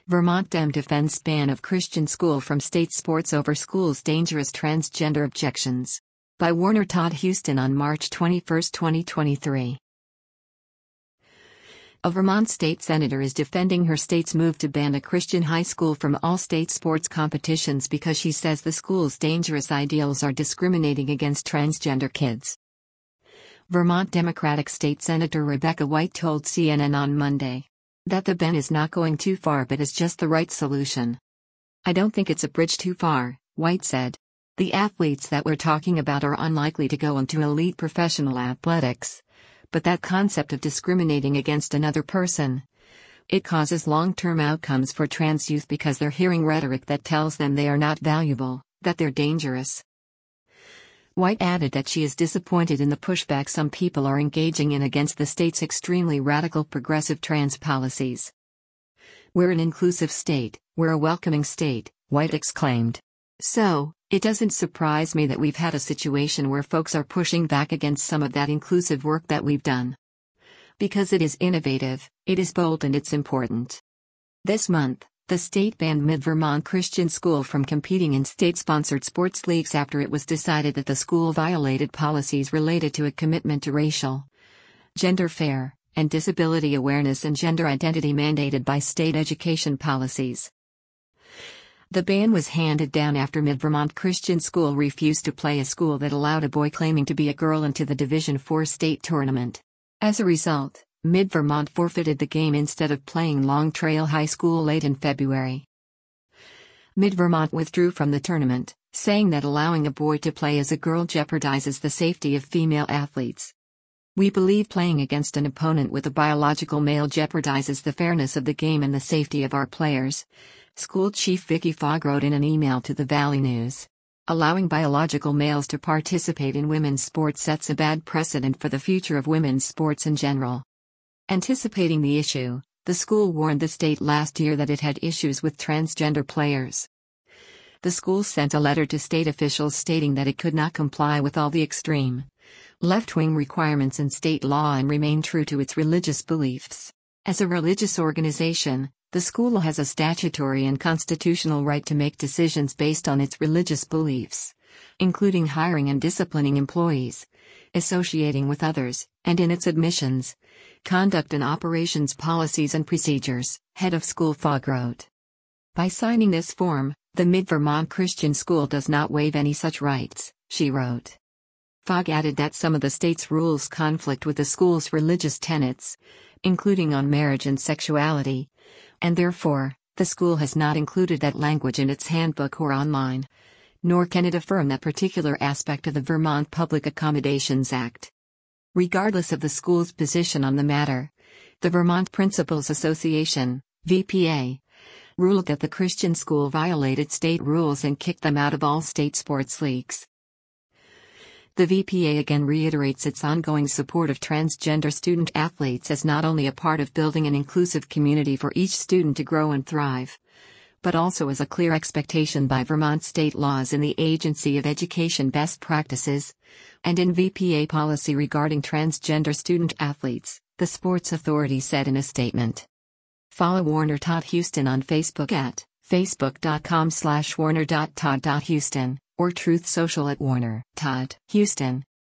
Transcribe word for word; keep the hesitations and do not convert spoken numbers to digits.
Vermont Dem defends ban of Christian school from state sports over school's dangerous transgender objections. By Warner Todd Huston on March twenty-first, twenty twenty-three. A Vermont state senator is defending her state's move to ban a Christian high school from all state sports competitions because she says the school's dangerous ideals are discriminating against transgender kids. Vermont Democratic State Senator Rebecca White told C N N on Monday that the ban is not going too far but is just the right solution. "I don't think it's a bridge too far," White said. "The athletes that we're talking about are unlikely to go into elite professional athletics. But that concept of discriminating against another person, it causes long-term outcomes for trans youth because they're hearing rhetoric that tells them they are not valuable, that they're dangerous." White added that she is disappointed in the pushback some people are engaging in against the state's extremely radical progressive trans policies. "We're an inclusive state, we're a welcoming state," White exclaimed. "So, it doesn't surprise me that we've had a situation where folks are pushing back against some of that inclusive work that we've done. Because it is innovative, it is bold and it's important." This month, the state banned Mid-Vermont Christian School from competing in state-sponsored sports leagues after it was decided that the school violated policies related to a commitment to racial, gender fair, and disability awareness and gender identity mandated by state education policies. The ban was handed down after Mid-Vermont Christian School refused to play a school that allowed a boy claiming to be a girl into the Division four state tournament. As a result, Mid-Vermont forfeited the game instead of playing Long Trail High School late in February. Mid-Vermont withdrew from the tournament, saying that allowing a boy to play as a girl jeopardizes the safety of female athletes. "We believe playing against an opponent with a biological male jeopardizes the fairness of the game and the safety of our players," School Chief Vicky Fogg wrote in an email to the Valley News. "Allowing biological males to participate in women's sports sets a bad precedent for the future of women's sports in general." Anticipating the issue, the school warned the state last year that it had issues with transgender players. The school sent a letter to state officials stating that it could not comply with all the extreme, left-wing requirements in state law and remain true to its religious beliefs. As a religious organization, the school has a statutory and constitutional right to make decisions based on its religious beliefs, including hiring and disciplining employees, associating with others, and in its admissions, conduct and operations policies and procedures, head of school Fogg wrote. "By signing this form, the Mid-Vermont Christian School does not waive any such rights," she wrote. Fogg added that some of the state's rules conflict with the school's religious tenets, including on marriage and sexuality, and therefore, the school has not included that language in its handbook or online, nor can it affirm that particular aspect of the Vermont Public Accommodations Act. Regardless of the school's position on the matter, the Vermont Principals Association, V P A, ruled that the Christian school violated state rules and kicked them out of all state sports leagues. The V P A again reiterates its ongoing support of transgender student athletes as not only a part of building an inclusive community for each student to grow and thrive, but also as a clear expectation by Vermont state laws in the Agency of Education Best Practices, and in V P A policy regarding transgender student athletes, the Sports Authority said in a statement. Follow Warner Todd Huston on Facebook at facebook.com slash warner.todd.huston, or Truth Social at Warner Todd Huston.